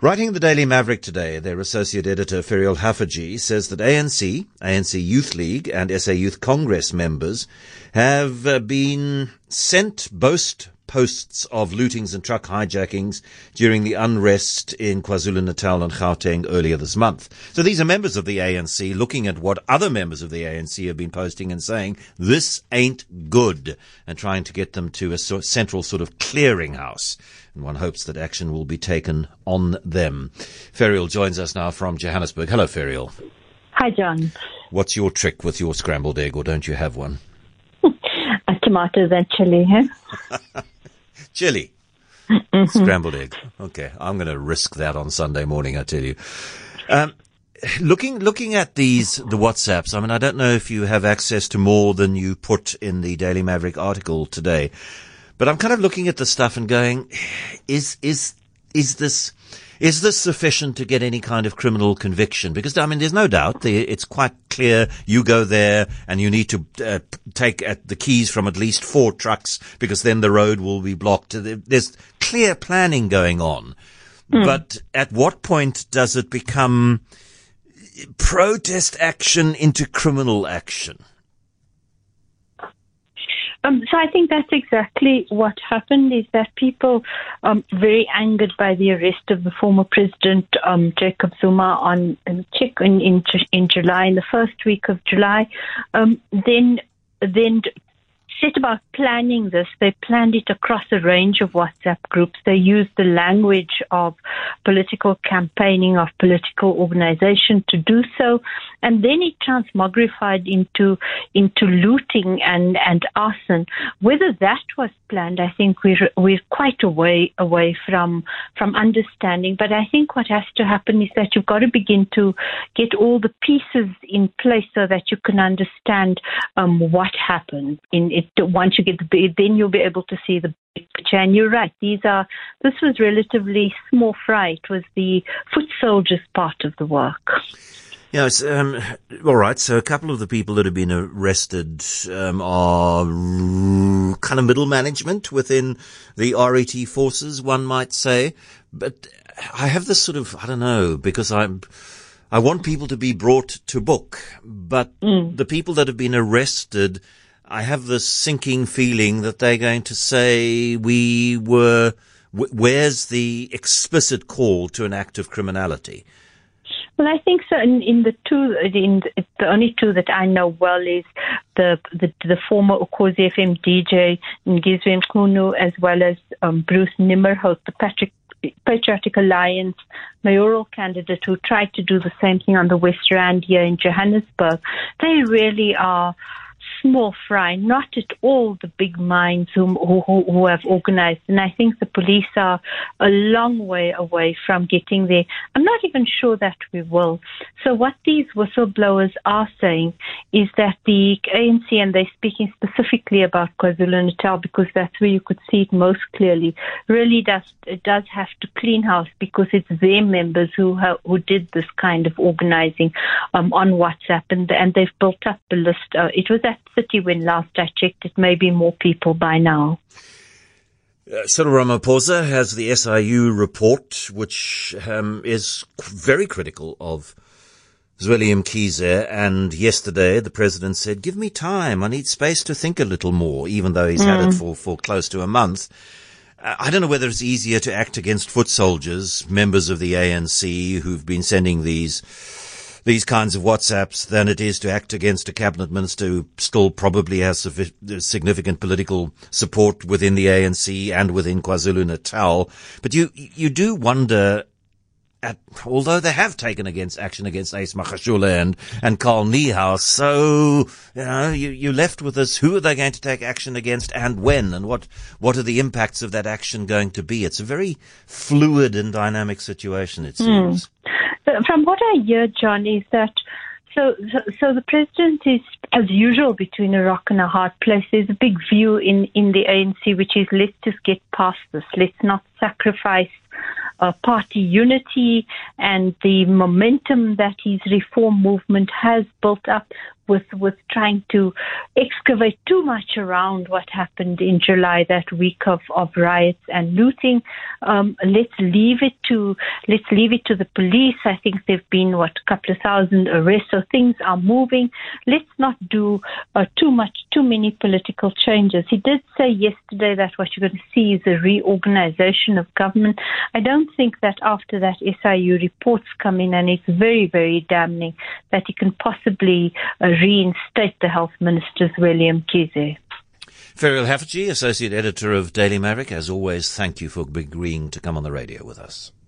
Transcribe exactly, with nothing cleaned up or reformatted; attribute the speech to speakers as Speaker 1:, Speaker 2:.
Speaker 1: Writing in the Daily Maverick today, their associate editor, Ferial Haffajee, says that A N C, A N C Youth League and S A Youth Congress members have uh, been sent boast posts of lootings and truck hijackings during the unrest in KwaZulu-Natal and Gauteng earlier this month. So these are members of the A N C looking at what other members of the A N C have been posting and saying, this ain't good, and trying to get them to a sort central sort of clearinghouse. And one hopes that action will be taken on them. Ferial joins us now from Johannesburg. Hello, Ferial.
Speaker 2: Hi, John.
Speaker 1: What's your trick with your scrambled egg, or don't you have one?
Speaker 2: A tomatoes and chili, huh?
Speaker 1: Chili. Mm-hmm. Scrambled egg. Okay, I'm going to risk that on Sunday morning, I tell you. Um, looking looking at these, the WhatsApps, I mean, I don't know if you have access to more than you put in the Daily Maverick article today, but I'm kind of looking at the stuff and going, is is is this is this sufficient to get any kind of criminal conviction? Because, I mean, there's no doubt, the, it's quite clear you go there and you need to uh, take at the keys from at least four trucks because then the road will be blocked. There's clear planning going on. Mm. But at what point does it become protest action into criminal action?
Speaker 2: Um, so I think that's exactly what happened, is that people um, very angered by the arrest of the former president, um, Jacob Zuma, on um, check in, in in July, in the first week of July, um, then then set about planning this. They planned it across a range of WhatsApp groups. They used the language of political campaigning, of political organization to do so. And then it transmogrified into into looting and, and arson. Whether that was planned, I think we're we're quite a way away from from understanding. But I think what has to happen is that you've got to begin to get all the pieces in place so that you can understand um, what happened. In it, once you get the then you'll be able to see the big picture. And you're right; these are this was relatively small fry. It was the foot soldiers part of the work.
Speaker 1: Yeah, it's, um, all right. So a couple of the people that have been arrested um, are r- kind of middle management within the R A T forces, one might say. But I have this sort of, I don't know, because I'm, I want people to be brought to book. But mm. the people that have been arrested, I have this sinking feeling that they're going to say we were, w- where's the explicit call to an act of criminality?
Speaker 2: Well, I think so. In, in the two, in the only two that I know well is the the, the former Ukhozi F M D J Ngizwe Mchunu, as well as um, Bruce Nimmerholt, the Patrick, Patriotic Alliance mayoral candidate who tried to do the same thing on the West Rand here in Johannesburg. They really are small fry, not at all the big minds who, who, who have organized. And I think the police are a long way away from getting there. I'm not even sure that we will. So what these whistleblowers are saying is that the A N C, and they're speaking specifically about KwaZulu-Natal because that's where you could see it most clearly, really does it does have to clean house because it's their members who have, who did this kind of organizing um, on WhatsApp, and and they've built up the list. Uh, it was at City when last I checked. It may be more people by now.
Speaker 1: Uh, Cyril Ramaphosa has the S I U report, which um, is very critical of Zweli Mkhize, and yesterday the president said, give me time, I need space to think a little more, even though he's mm. had it for, for close to a month. Uh, I don't know whether it's easier to act against foot soldiers, members of the A N C who've been sending these these kinds of WhatsApps, than it is to act against a cabinet minister who still probably has significant political support within the A N C and within KwaZulu-Natal. But you you do wonder, at, although they have taken against action against Ace Magashule and, and Carl Niehaus, so, you know, you, you're left with this, who are they going to take action against and when, and what, what are the impacts of that action going to be? It's a very fluid and dynamic situation, it seems.
Speaker 2: Mm. From what I hear, John, is that So, so, so the president is, as usual, between a rock and a hard place. There's a big view in, in the A N C, which is let's just get past this. Let's not sacrifice uh, party unity and the momentum that his reform movement has built up. with with trying to excavate too much around what happened in July, that week of, of riots and looting. Um, let's leave it to let's leave it to the police. I think there've been what a couple of thousand arrests, so things are moving. Let's not do uh, too much, too many political changes. He did say yesterday that what you're going to see is a reorganization of government. I don't think that after that S I U reports come in, and it's very, very damning, that he can possibly uh, reinstate the health minister, William Kize.
Speaker 1: Ferial Haffajee, Associate Editor of Daily Maverick, as always, thank you for agreeing to come on the radio with us.